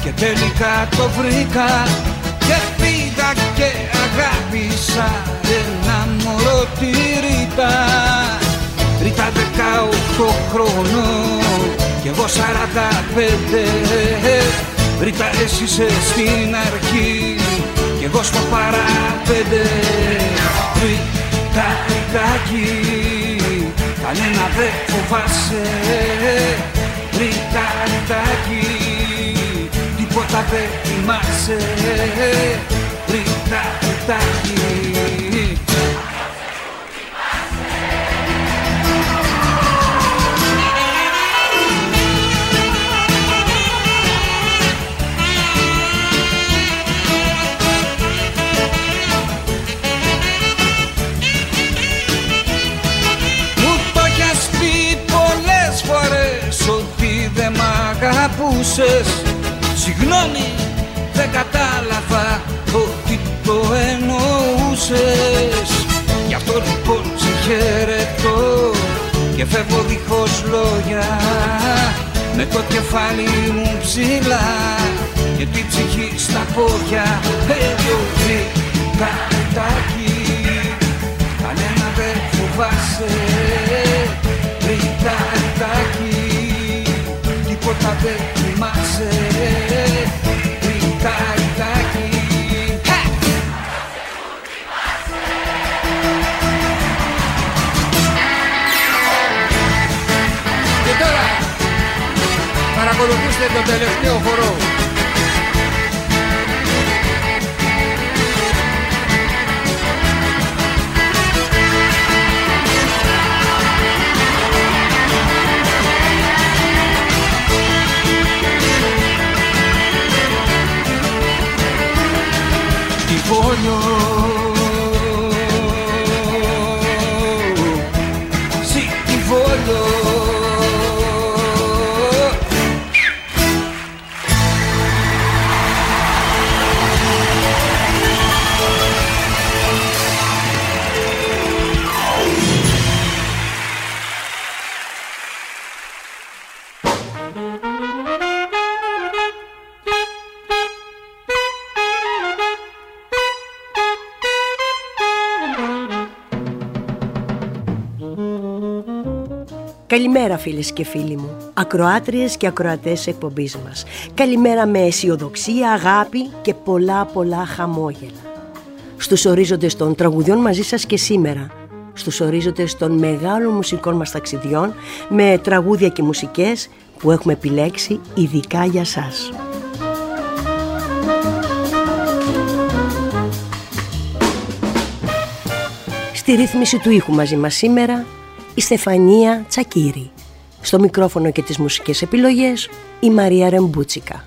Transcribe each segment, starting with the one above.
και τελικά το βρήκα και πήγα και αγάπησα ένα μωρό τη Ρίτα. Ρίτα 18 χρονών κι εγώ 45. Ρίτα εσύ είσαι στην αρχή κι εγώ στο παραπέντε. Ρίτα, Ριτάκι, κανένα δεν φοβάσαι. Ρίτα, Ριτάκι, τίποτα δεν θυμάσαι. Ρίτα, Ριτάκι. Ότι δεν μ' αγαπούσες, συγγνώμη δεν κατάλαβα ότι το εννοούσες. Γι' αυτό λοιπόν σε χαιρετώ και φεύγω δίχως λόγια, με το κεφάλι μου ψηλά και την ψυχή στα πόδια. Ρίτα, Ριτάκι, κανένα δεν φοβάσαι. Ρίτα, Ριτάκι, τίποτα δεν θυμάσαι. Ρίτα, Ριτάκι. Και τώρα παρακολουθήστε το τελευταίο χορό. Voglio, sì ti voglio. Καλημέρα φίλες και φίλοι μου, ακροάτριες και ακροατές εκπομπής μας. Καλημέρα με αισιοδοξία, αγάπη και πολλά χαμόγελα. Στους ορίζοντες των τραγουδιών μαζί σας και σήμερα, στους ορίζοντες των μεγάλων μουσικών μας ταξιδιών, με τραγούδια και μουσικές που έχουμε επιλέξει ειδικά για σας. Στη ρύθμιση του ήχου μαζί μας σήμερα η Στεφανία Τσακίρη. Στο μικρόφωνο και τις μουσικές επιλογές η Μαρία Ρεμπούτσικα.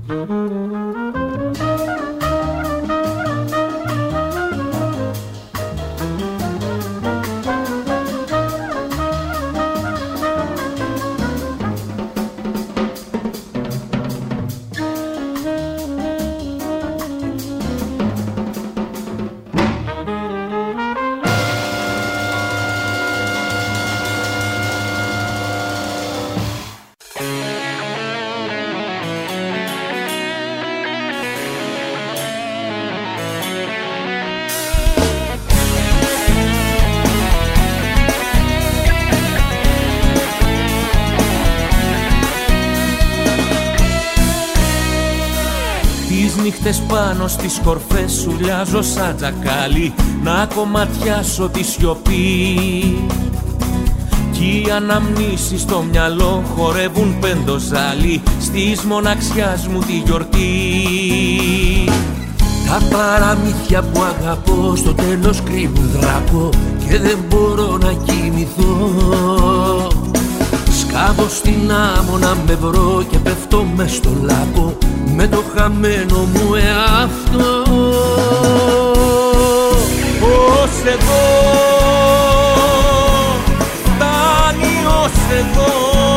Νύχτες πάνω στις κορφές σου λιάζω σαν τζακάλι να κομματιάσω τη σιωπή. Κι οι αναμνήσεις στο μυαλό χορεύουν πεντοζάλι στις μοναξιάς μου τη γιορτή. Τα παραμύθια που αγαπώ στο τέλος κρύβουν δράκο και δεν μπορώ να κοιμηθώ. Σκάβω στην άμμο να με βρω και πέφτω μες στο λάκκο με το χαμένο μου εαυτό. Ως εδώ, φτάνει ως εδώ,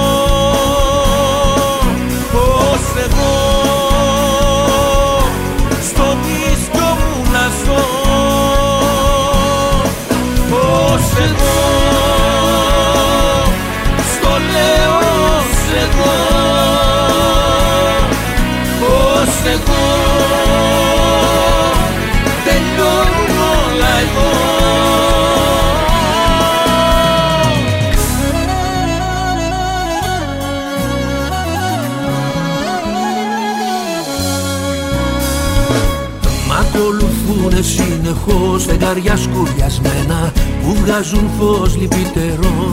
ως εδώ, στο δίσκο μου να ζω. Ως εδώ, στο λέω ως εδώ, ως εγώ, τελειώνουν όλα εδώ. Μ' ακολουθούνε συνεχώς φεγγάρια σκουριασμένα που βγάζουν φως λυπητερό.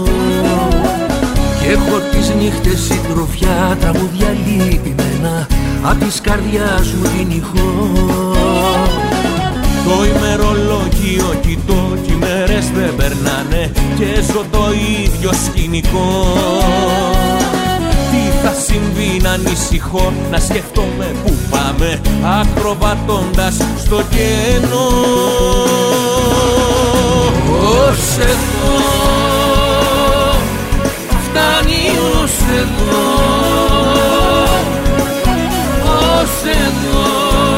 Και έχω τις νύχτες συντροφιά, τραγούδια λυπημένα απ' της καρδιάς μου την ηχό. Το ημερολόγιο κοιτώ κι οι μέρες δεν περνάνε και ζω το ίδιο σκηνικό. Τι θα συμβεί να ανησυχώ, να σκεφτόμαι που πάμε ακροβατώντας στο κενό. Ως εδώ, φτάνει ως εδώ, ως εδώ,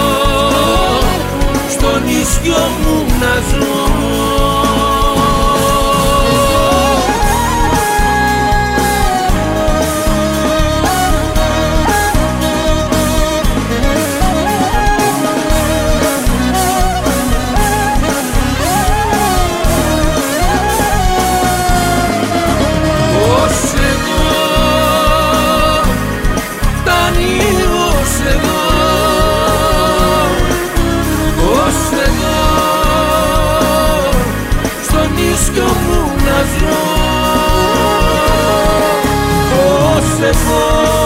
στο νησιό μου να ζω. Ως εγώ,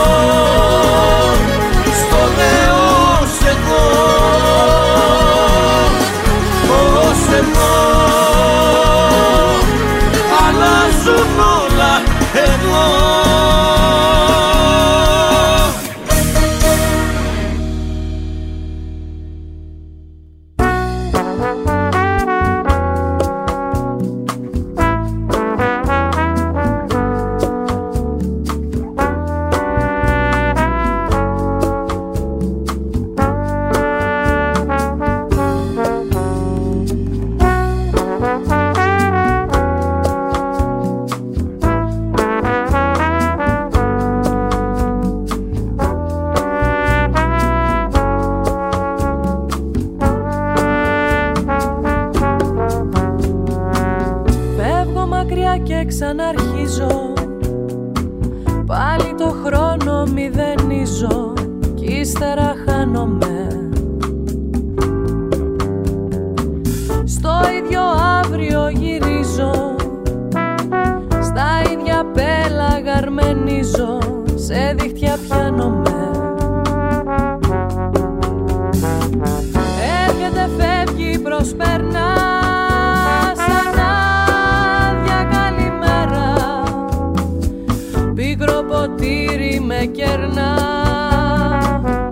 στο λέω ως εγώ, ως εγώ, αλλάζουν όλα εδώ. Ξαναρχίζω, πάλι το χρόνο μηδενίζω κι ύστερα χάνομαι. Στο ίδιο αύριο γυρίζω, στα ίδια πέλαγα αρμενίζω, σε δίχτυα πιάνομαι. Έρχεται, φεύγει, προσπερνά σαν άδεια καλημέρα. Πίκρο ποτήρι με κερνά.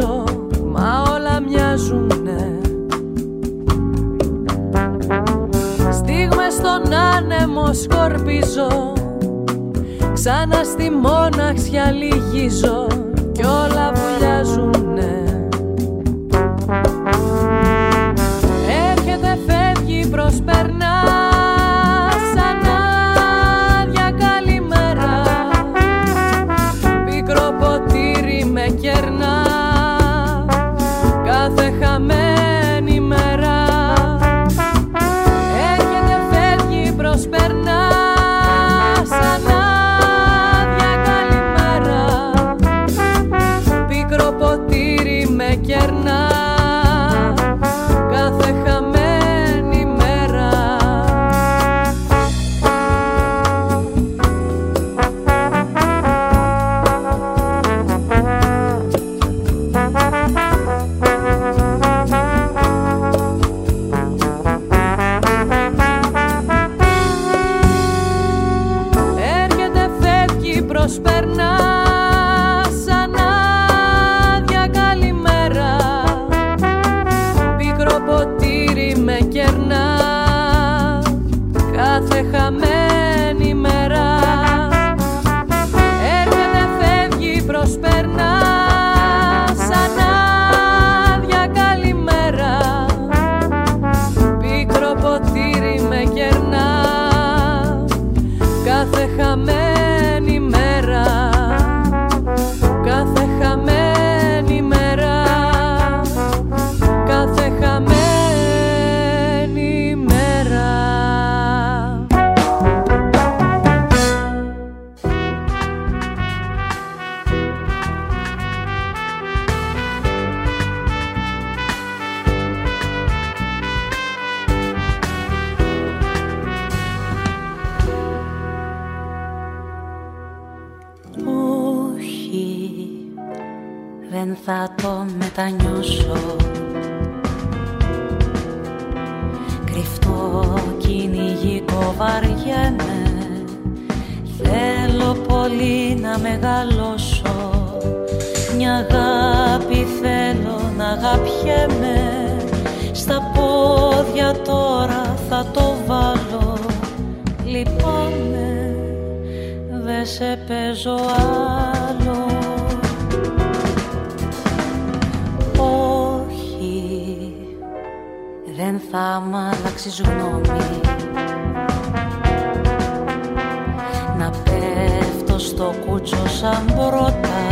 γυρίζω, μα όλα μοιάζουνε. Στιγμές στον άνεμο σκορπίζω, ξανά στη μοναξιά λυγίζω κι όλα βουλιάζουνε. Έρχεται, φεύγει, προσπερνά σαν άδεια καλημέρα. Πικρό ποτήρι με κερνά κάθε χαμένη μέρα. Έρχεται, φεύγει, προσπερνά σαν άδεια καλημέρα. Πικρό ποτήρι με κερνά κάθε χαμένη μέρα. Έρχεται, φεύγει, προσπερνά σαν άδεια καλημέρα. Πικρό ποτήρι με κερνά κάθε χαμένη μέρα. Έρχεται, φεύγει, προσπερνά σαν άδεια καλημέρα. Πικρό ποτήρι με κερνά κάθε χαμένη μέρα. Κάθε χαμένη μέρα. Κάθε χαμένη μέρα. Όχι, δεν θα το μετανιώσω. Κρυφτό κυνηγικό βαριέμαι. Θέλω πολύ να μεγαλώσω. Μια αγάπη θέλω να αγαπιέμαι. Στα πόδια τώρα θα το βάλω. Λυπάμαι, δεν σε παίζω άλλο. Όχι, δεν θα μ' αλλάξεις γνώμη. Να πέφτω στο κούτσο σαν πρώτα.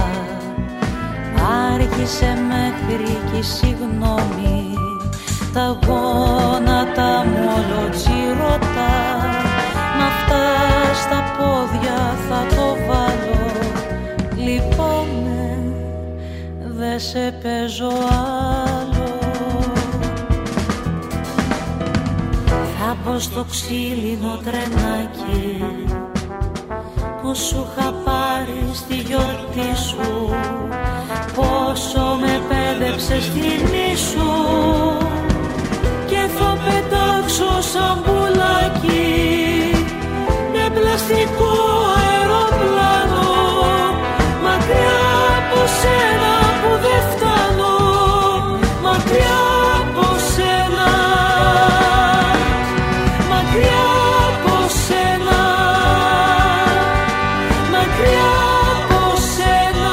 Άργησε μέχρι κι συγγνώμη. Τα γόνατα μου όλο τσιρωτά. Μ' αυτά στα πόδια θα το βάλω. Λυπάμαι, δε σε παίζω άλλο. Θα μπω στο ξύλινο τρενάκι που σου είχα πάρει στη γιορτή σου. Πόσο με πέδεψες στην ίσου. Και θα πετάξω σαν πουλάκι με πλαστικό αεροπλάνο. Μακριά από σένα που δεν φτάνω. Μακριά από σένα. Μακριά από σένα. Μακριά από σένα.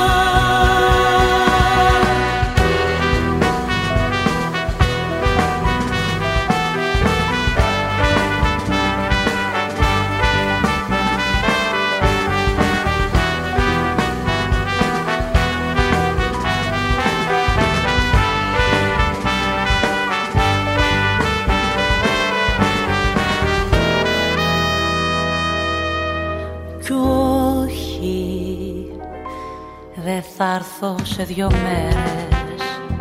Κι όχι, δεν θα έρθω σε 2 μέρες.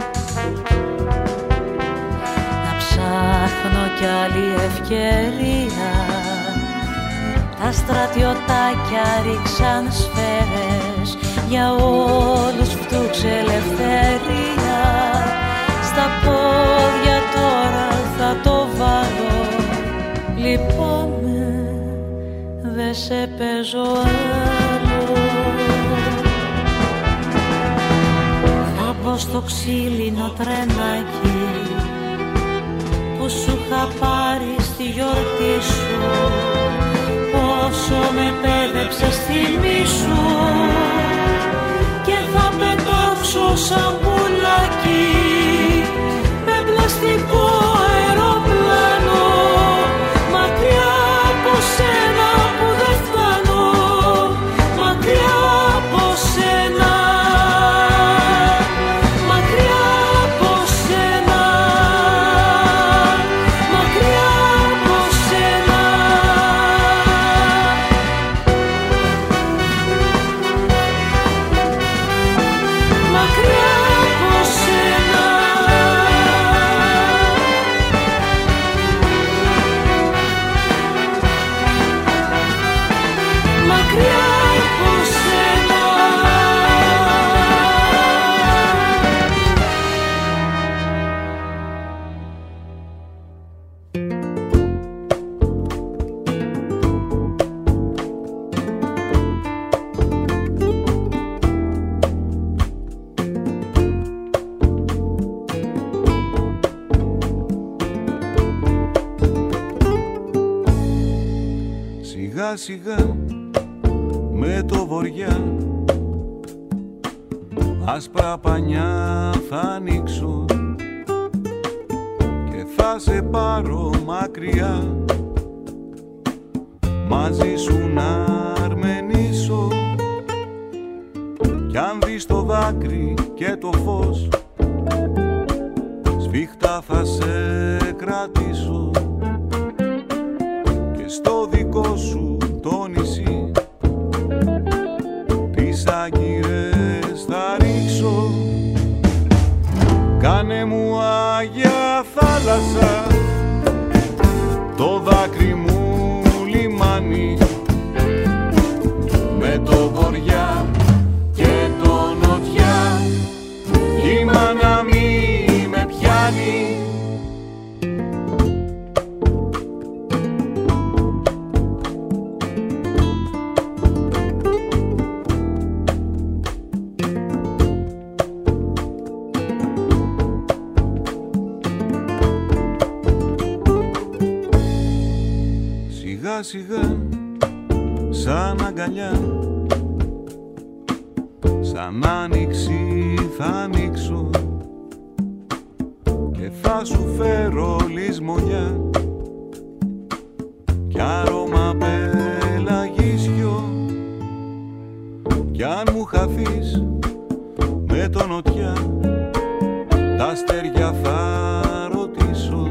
Να ψάχνω κι άλλη ευκαιρία. Τα στρατιωτάκια ρίξαν σφαίρες. Για όλους φτούξε ελευθερία. Στα πόδια τώρα θα το βάλω. Λυπάμαι, δε σε παίζω άλλο. Θα μπω στο ξύλινο τρενάκι που σου είχα πάρει στη γιορτή σου. Πόσο με πέδεψες θυμή σου και θα πετάξω σαν πουλάκι με πλαστικό αεροπλάνο μακριά από σένα που δεν φτάνω, μακριά από σένα, μακριά από σένα, μακριά από σένα. Μακριά από σένα. Μακριά από σένα. Σιγά σιγά με το βοριά άσπρα πανιά θα ανοίξω και θα σε πάρω μακριά, μαζί σου να αρμενήσω. Κι αν δεις το δάκρυ και το φως, σφίχτα θα σε κρατήσω και στο δικό σου το νησί τις άγκυρες θα ρίξω. Κάνε μου Άγια θάλασσα το δάκρυ μου λιμάνι, με το βοριά και το νοτιά κύμα να μη με πιάνει. Σιγά σιγά σαν αγκαλιά, σαν άνοιξη θα ανοίξω και θα σου φέρω λησμονιά κι άρωμα πελαγίσιο. Κι αν μου χαθείς με το νοτιά, τα αστέρια θα ρωτήσω,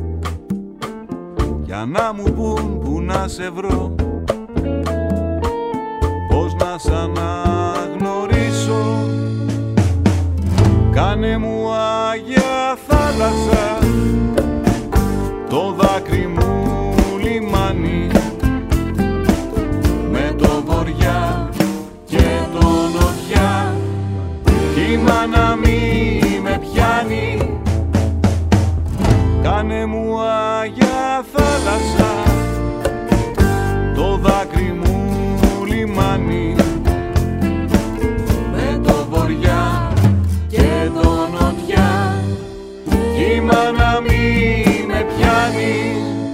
για να μου πουν που να σε βρω, πώς να σ' αναγνωρίσω. Κάνε μου Άγια θάλασσα το δάκρυ μου λιμάνι, με το βοριά και το νοτιά κύμα να μη με πιάνει. Κάνε μου Άγια θάλασσα το δάκρυ μου λιμάνι, με το βοριά και το νοτιά κύμα να μη με πιάνει.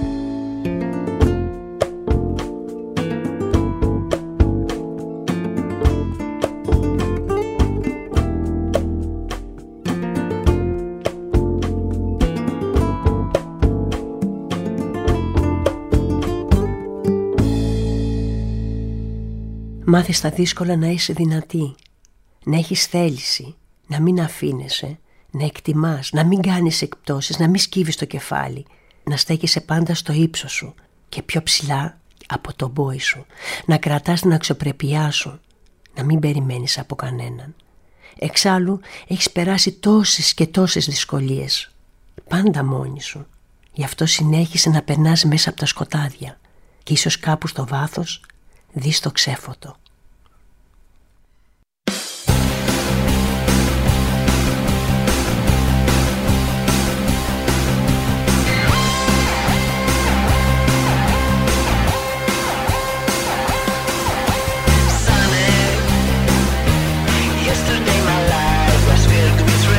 Μάθε στα δύσκολα να είσαι δυνατή, να έχεις θέληση, να μην αφήνεσαι, να εκτιμάς, να μην κάνεις εκπτώσεις, να μην σκύβεις το κεφάλι, να στέκεσαι πάντα στο ύψος σου και πιο ψηλά από τον πόη σου, να κρατάς την αξιοπρέπειά σου, να μην περιμένεις από κανέναν. Εξάλλου έχεις περάσει τόσες και τόσες δυσκολίες, πάντα μόνη σου. Γι' αυτό συνέχισε να περνάς μέσα από τα σκοτάδια και ίσως κάπου στο βάθος δεις το ξέφωτο. Yesterday my life was filled with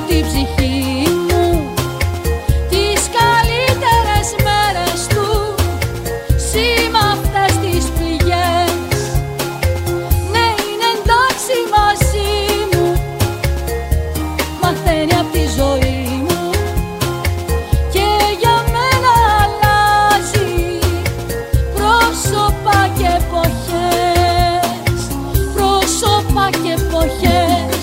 τη ψυχή μου τις καλύτερες μέρες του, σήμα αυτές τις πληγές. Ναι, είναι εντάξει μαζί μου, μαθαίνει απ' τη ζωή μου και για μένα αλλάζει πρόσωπα και εποχές, πρόσωπα και εποχές.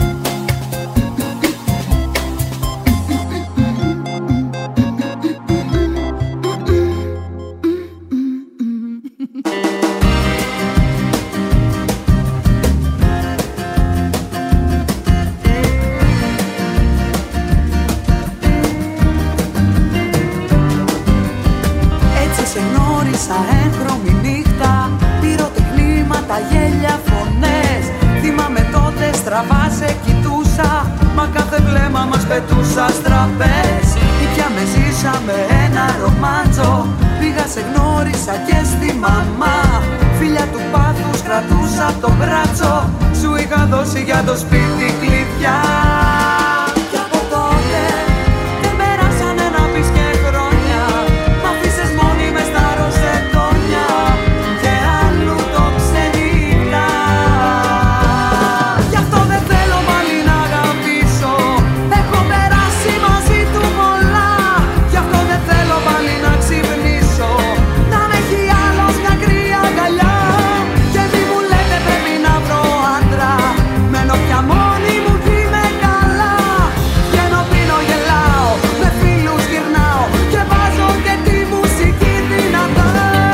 Έγχρωμη νύχτα, πυροτεχνήματα, γέλια, φωνές. Θυμάμαι τότε στραβά σε κοιτούσα, μα κάθε βλέμμα μας πετούσα στραπές. Ήπιαμε, ζήσαμε ένα ρομάντσο, πήγα σε γνώρισα και στη μαμά. Φίλια του πάθους κρατούσα το μπράτσο, σου είχα δώσει για το σπίτι κλειδιά. Και από τότε δεν περάσανε να πεις και χρόνια, μ' αφήσες μόνη μες στα ροσετόνια και αλλού το ξενύχτα. Γι' αυτό δεν θέλω πάλι να αγαπήσω, έχω περάσει μαζί του πολλά. Γι' αυτό δεν θέλω πάλι να ξυπνήσω, να με έχει άλλος μια κρύα αγκαλιά. Και μη μου λέτε πρέπει να βρω άντρα, μένω πια μόνη μου κι είμαι καλά. Βγαίνω, πίνω, γελάω, με φίλους γυρνάω και βάζω και τη μουσική δυνατά.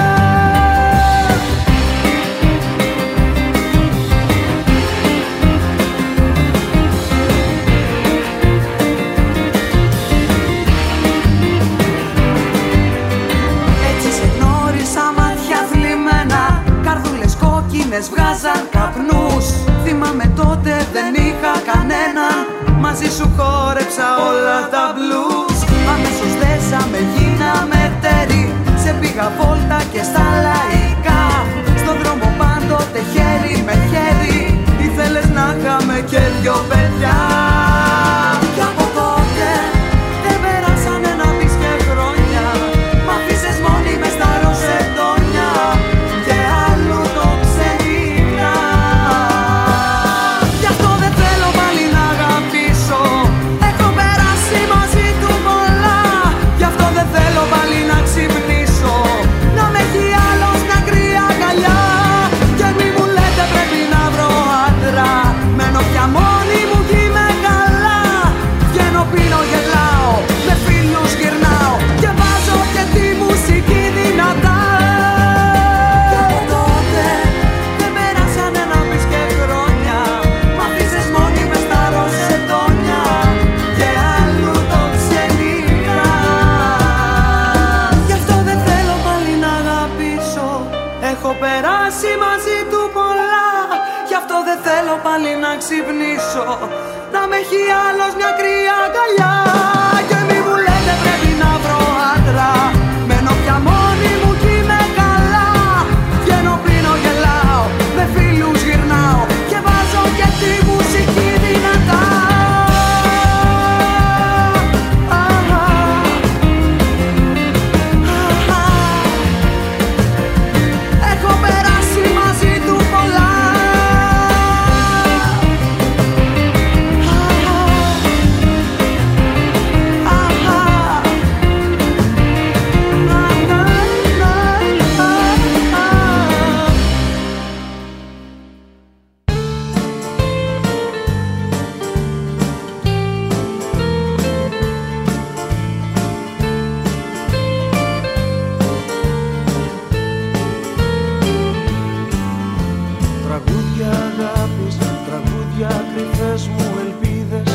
Έτσι σε γνώρισα, μάτια θλιμμένα, καρδούλες κόκκινες βγάζαν καπνούς. Θυμάμαι τότε δεν είχα κανένα, μαζί σου χόρεψα όλα τα blues. Αμέσως δέσαμε, γίναμε τέρι, σε πήγα βόλτα και στα λαϊκά. Στον δρόμο πάντοτε χέρι με χέρι, ήθελες να είχαμε και δυο παιδιά. Κι από τότε δεν περάσανε να πεις και χρόνια, μ' αφήσες μόνη μες στα ροσετόνια και αλλού το ξενύχτα. Γι' αυτό δεν θέλω πάλι να αγαπήσω, έχω περάσει μαζί του πολλά. Γι' αυτό δεν θέλω πάλι να ξυπνήσω, να με έχει άλλος μια κρύα αγκαλιά. Και μη μου λέτε πρέπει να βρω άντρα, μένω πια μόνη μου κι είμαι καλά. Βγαίνω, πίνω, γελάω, με φίλους γυρνάω και βάζω και τη μουσική δυνατά. Κι από τότε δεν περάσανε να πεις και χρόνια, μ' αφήσες μόνη μες στα ροσετόνια και αλλού το ξενύχτα. Γι' αυτό δεν θέλω πάλι να αγαπήσω, έχω περάσει μαζί του πολλά. Γι' αυτό δεν θέλω πάλι να ξυπνήσω, να με έχει άλλος μια κρύα αγκαλιά. Και μη μου λέτε πρέπει να βρω άντρα, μένω πια μόνη μου κι είμαι καλά. Βγαίνω, πίνω, γελάω, με φίλους γυρνάω και βάζω και τη μουσική δυνατά. Έχω περάσει μαζί του πολλά. Τραγούδια αγάπης, τραγούδια κρυφές μου ελπίδες,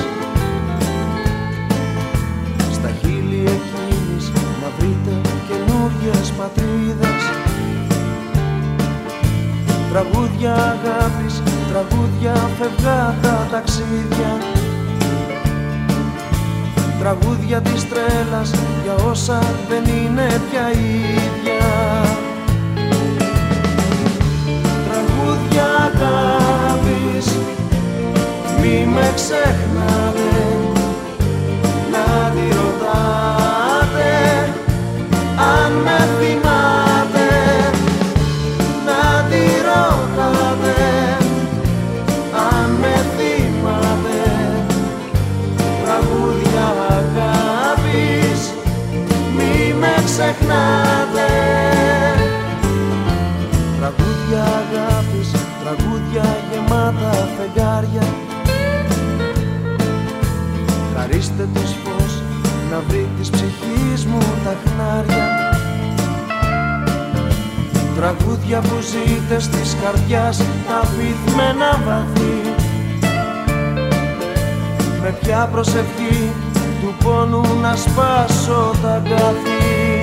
στα χείλη εκείνης να βρείτε καινούριες πατρίδες. Τραγούδια αγάπης, τραγούδια φευγάτα ταξίδια, τραγούδια της τρέλας για όσα δεν είναι πια ίδια. Τραγούδια αγάπης, μη με ξεχνάτε, ξεχνάτε. Τραγούδια αγάπης, τραγούδια γεμάτα φεγγάρια. Χαρίστε τους φως να βρει της ψυχής μου τα χνάρια. Τραγούδια που ζείτε στις καρδιάς τα βυθμένα βαθύ. Με ποια προσευχή του πόνου να σπάσω τα αγκάθη.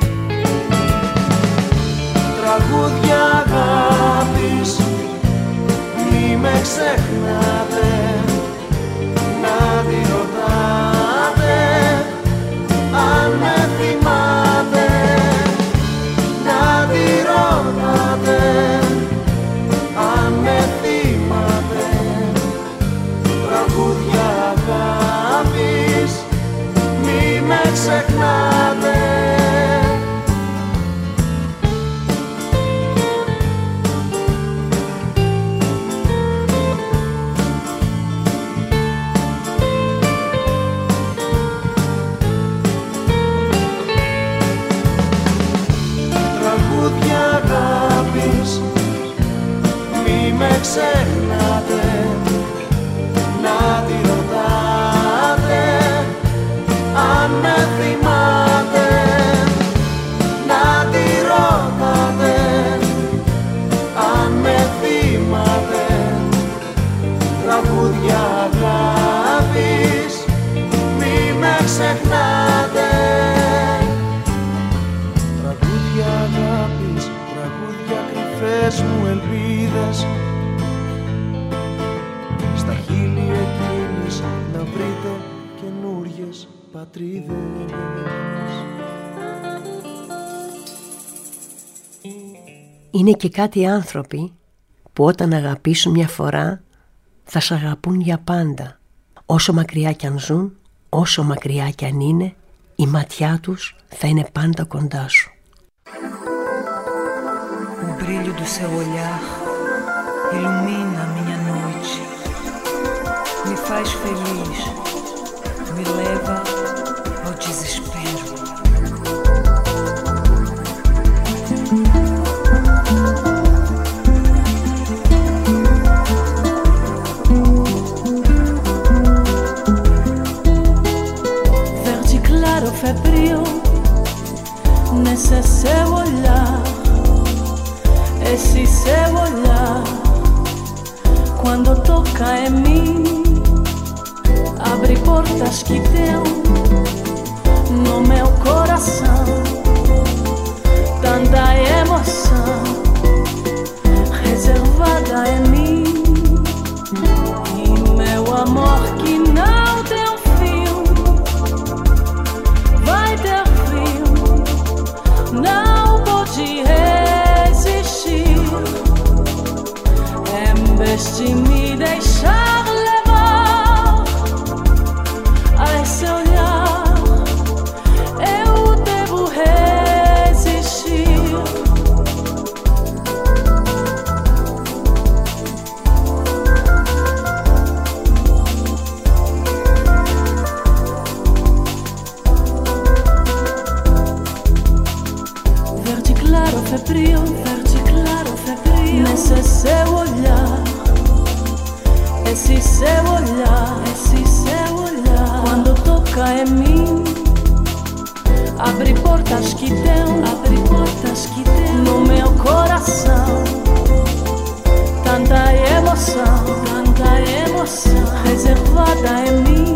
Τραγούδια αγάπης, μη με ξεχνάτε. Να τη ρωτάτε αν με θυμάται. Να τη ρωτάτε αν με θυμάται. Τραγούδια αγάπης, μη με ξεχνάτε. Με ξεχνάτε, να τη ρωτάτε αν με θυμάται. Να τη ρωτάτε αν με θυμάται. Τραγούδια αγάπης, μη με ξεχνάτε. Τραγούδια αγάπης, τραγούδια κρυφές μου ελπίδες. Να βρείτε καινούριες πατρίδες. Είναι και κάτι άνθρωποι που όταν αγαπήσουν μια φορά θα σ' αγαπούν για πάντα. Όσο μακριά κι αν ζουν, όσο μακριά κι αν είναι, η ματιά τους θα είναι πάντα κοντά σου. O brilho do seu olhar ilumina minha noite. Me faz feliz, me leva ao desespero. Verde claro febril nesse seu olhar, esse seu olhar quando toca em mim. Abre portas que deu no meu coração, tanta emoção reservada em mim. E meu amor que não tem fim, vai ter fim, não pode resistir. Em vez de me deixar febril, verde claro febril, nesse seu olhar, esse seu olhar, esse seu olhar, quando toca em mim, abre portas que deu no meu coração, tanta emoção reservada em mim,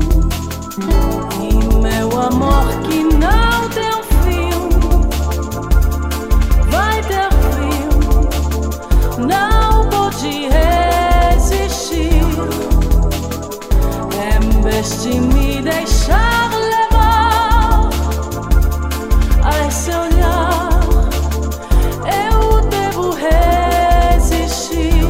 e meu amor que não tem não pode resistir. Em vez de me deixar levar a esse olhar, eu devo resistir.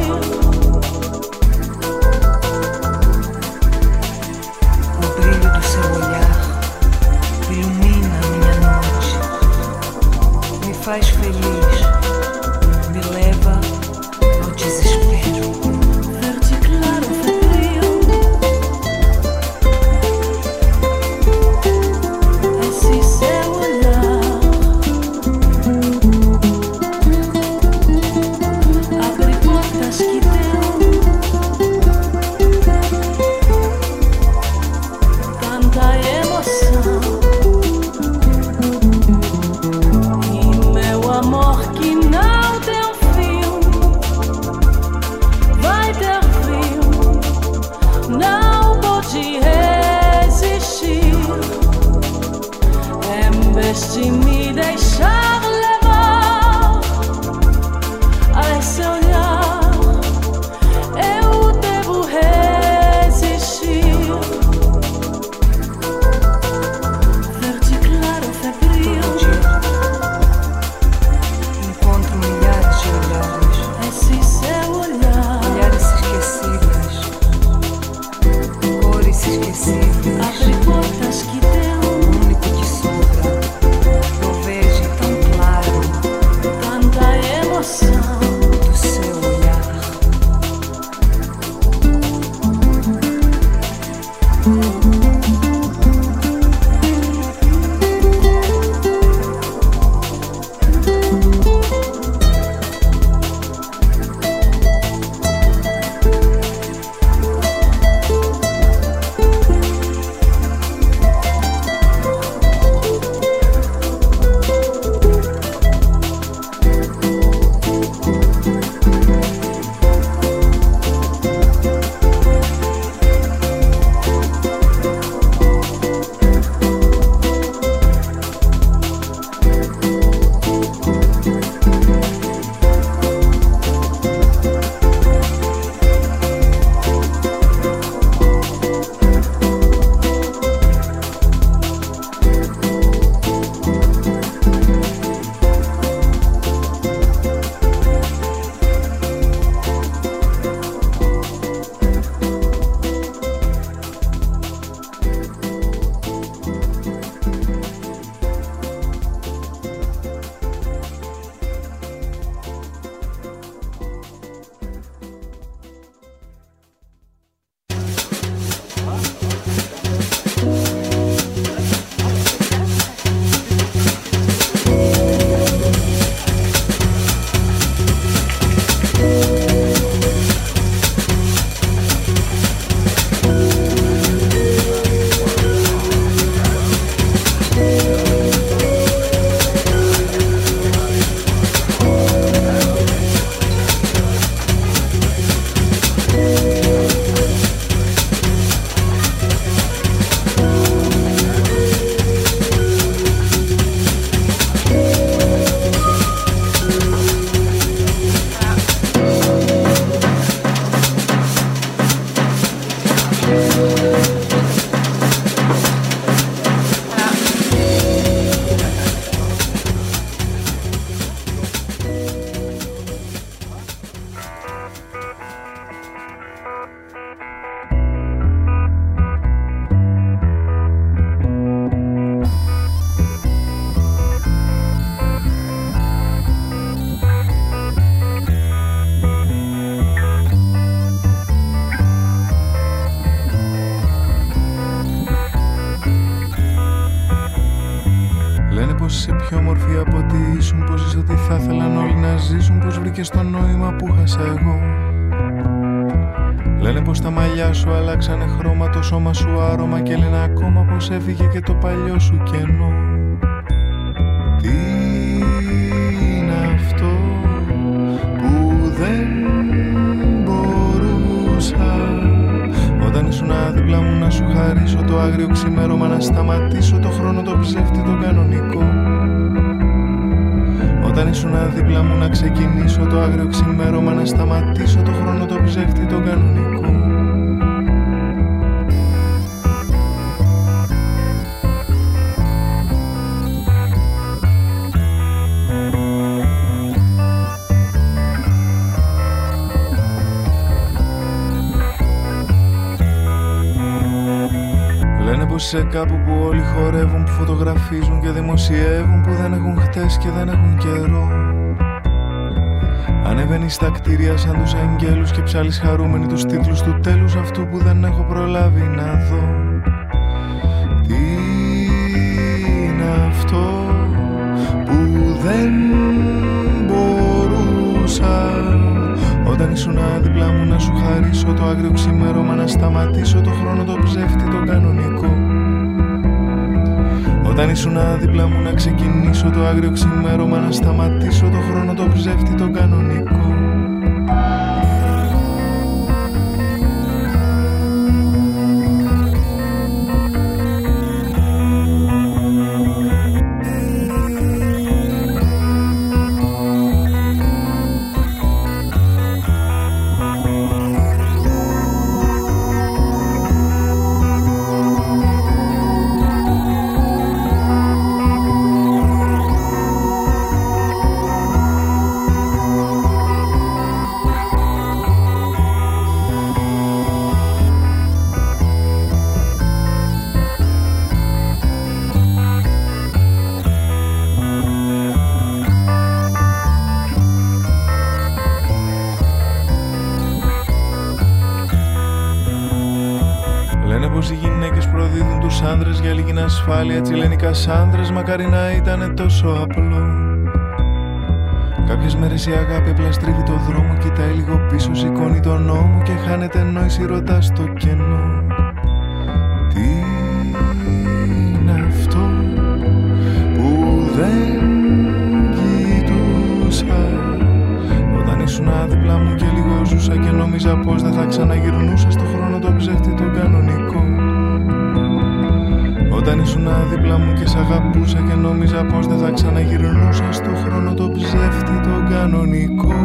O brilho do seu olhar ilumina minha noite, me faz feliz, me leva ao desespero. Verde claro febril, esse seu olhar, tanta emoção. E meu amor que não tem fim, vai ter fim, não pode resistir. Em vez de me deixar levar a esse olhar, eu devo resistir. Verde claro, febril, encontro milhares de olhares, esse seu olhar, olhares esquecíveis, cores esquecíveis. abre portas que tem O único que sobra, eu vejo tão claro tanta emoção. do seu olhar. Πως είσαι πιο όμορφη από ό,τι ήσουν, πως είσαι ό,τι θα ήθελαν όλοι να ζήσουν, πως βρήκες το νόημα που χάσα εγώ. Λένε πως τα μαλλιά σου αλλάξανε χρώμα, το σώμα σου άρωμα, και λένε ακόμα πως έφυγε και το παλιό σου κενό. Τι είναι αυτό που δεν μπορούσα όταν ήσουν δίπλα μου να σου χαρίσω το άγριο ξημέρωμα, να σταματήσω το χρόνο το ψεύτη το κανονικό. Όταν ήσουν δίπλα μου να ξεκινήσω το άγριο ξημέρωμα, να σταματήσω το χρόνο το ψεύτη το κανονικό. Πως είσαι κάπου που όλοι χορεύουν, που φωτογραφίζουν και δημοσιεύουν, που δεν έχουν χτες και δεν έχουν καιρό. Ανεβαίνεις στα κτίρια σαν τους αγγέλους και ψάλεις χαρούμενοι τους τίτλους του τέλους αυτού που δεν έχω προλάβει να δω. Τι είναι αυτό που δεν μπορούσα όταν ήσουν δίπλα μου να σου χαρίσω το άγριο ξημέρωμα, να σταματήσω το χρόνο το ψεύτη το κανονικό. Όταν ήσουν δίπλα μου να ξεκινήσω το άγριο ξημέρωμα, να σταματήσω το χρόνο το ψεύτη το κανονικό. Ασφάλεια, τσιλενικά άνδρες, μακάρι να ήταν τόσο απλό. Κάποιες μέρες η αγάπη απλά στρίβει το δρόμο, κοιτάει λίγο πίσω, σηκώνει τον νόμο και χάνεται νόηση, ρωτά στο κενό. Τι είναι αυτό που δεν κοιτούσα όταν ήσουν δίπλα μου και λίγο ζούσα και νόμιζα πως δεν θα ξαναγυρνούσα στο χρόνο το ψεύτη τον κανονικό. Όταν ήσουν δίπλα μου και σ' αγαπούσα και νόμιζα πως δεν θα ξαναγυρνούσα στο χρόνο το ψεύτη το κανονικό.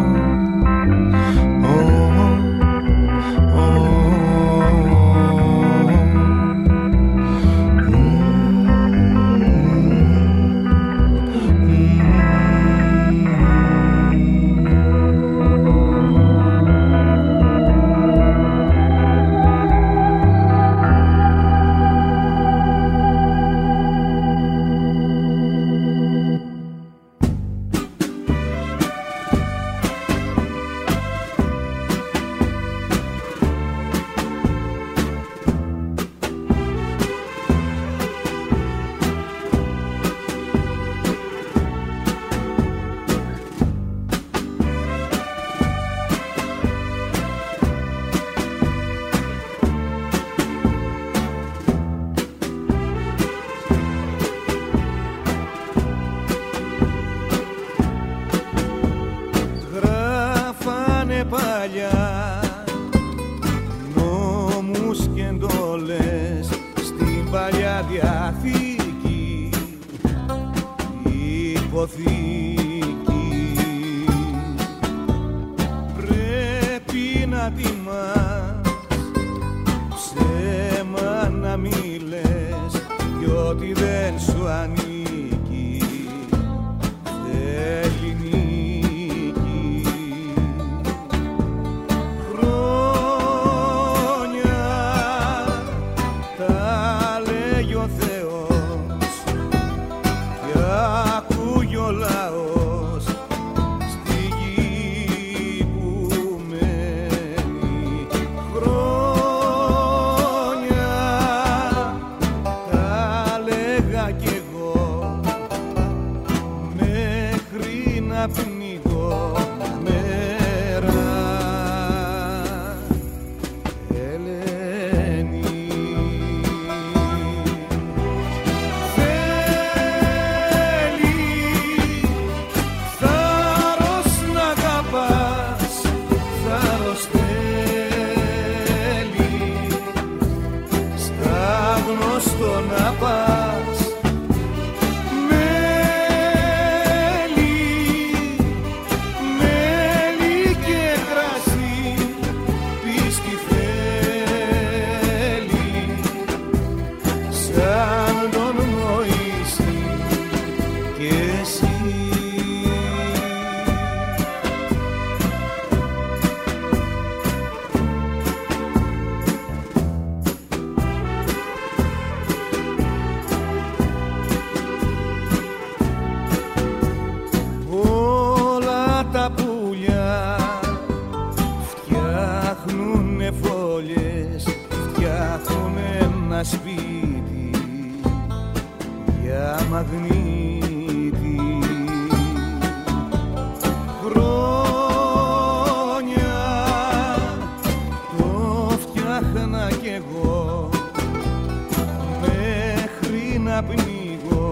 να πνίγω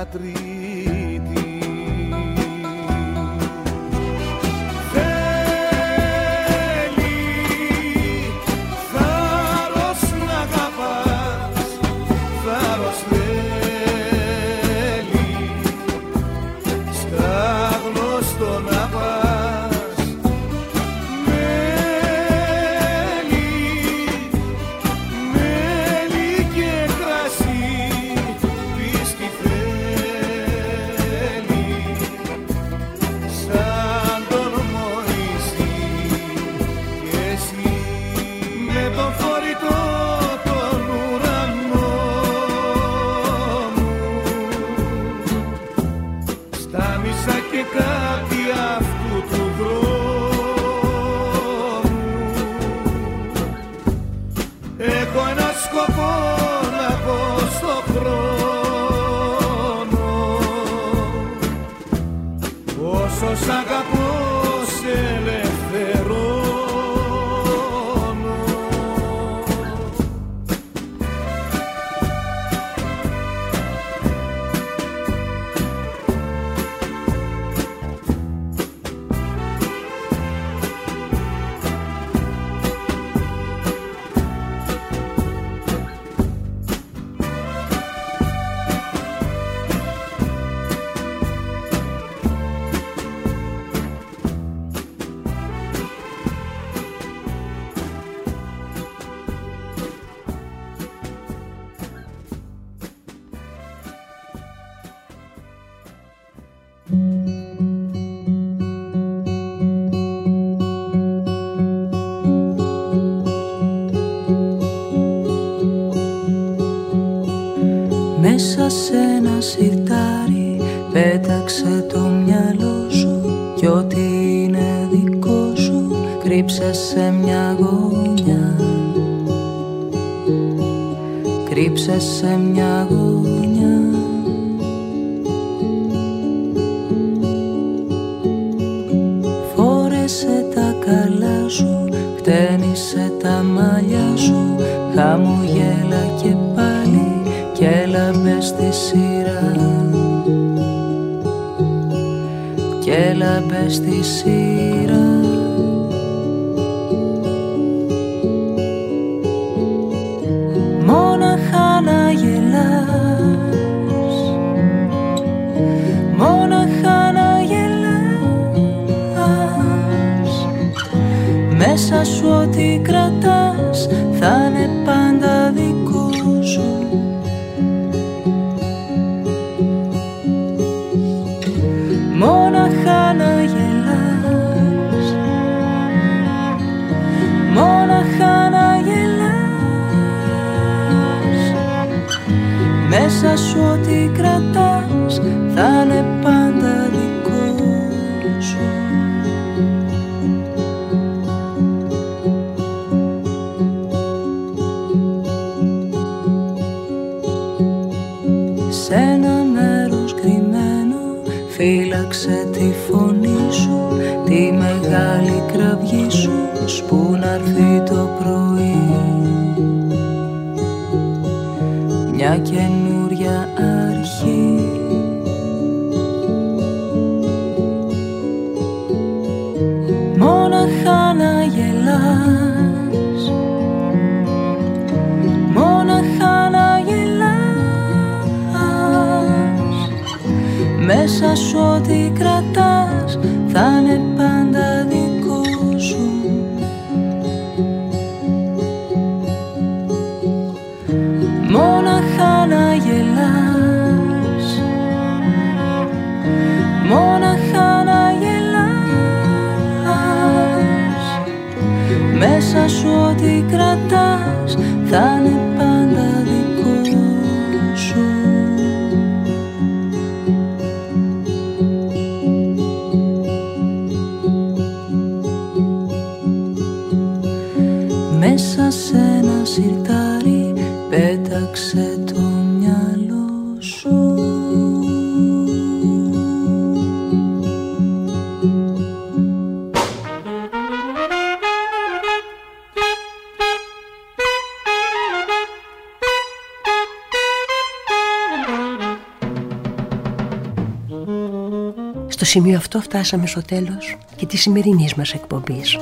τρίτη. Σ' αγαπώ, σε ελευθερώνω. Μέσα σε ένα σιρτάρι πέταξε το μυαλό σου κι ό,τι είναι δικό σου κρύψε σε μια γωνιά. Κρύψε σε μια γωνιά. Φόρεσε τα καλά σου, χτένισε τα μαλλιά σου, χαμογέλα και πάλι κι έλα μπες στη σειρά. Κι έλα μπες στη σειρά. Μόναχα να γελάς, μόναχα να γελάς. Μέσα σου ό,τι κρατάς θα είναι πάντα δικό σου. Μόναχα να γελάς, μόναχα να γελάς. Μέσα σου ό,τι κρατάς θα είναι πάντα δικό σου. Σ' ένα μέρος κρυμμένο φύλαξε τη φωνή σου, τη μεγάλη κραυγή σου, σπου να έρθει το πρωί. Μια καινούρια αρχή. Μόναχα να γελάς, μόναχα να γελάς. Μέσα σου ό,τι κρατάς θα είναι πάντα δικό σου. Μόναχα να γελάς, μόναχα να γελάς. Μέσα σου ό,τι κρατάς θα είναι πάντα δικό σου. Μέσα σε ένα σιρτάρι πέταξε το μυαλό σου. Στο σημείο αυτό φτάσαμε στο τέλος και της σημερινής μας εκπομπής.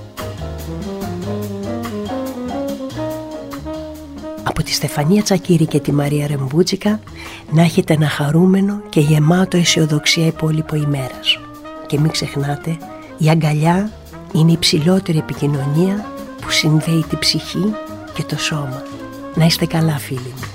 Από τη Στεφανία Τσακίρη και τη Μαρία Ρεμπούτσικα να έχετε ένα χαρούμενο και γεμάτο αισιοδοξία υπόλοιπο ημέρας. Και μην ξεχνάτε, η αγκαλιά είναι η υψηλότερη επικοινωνία που συνδέει την ψυχή και το σώμα. Να είστε καλά, φίλοι μου.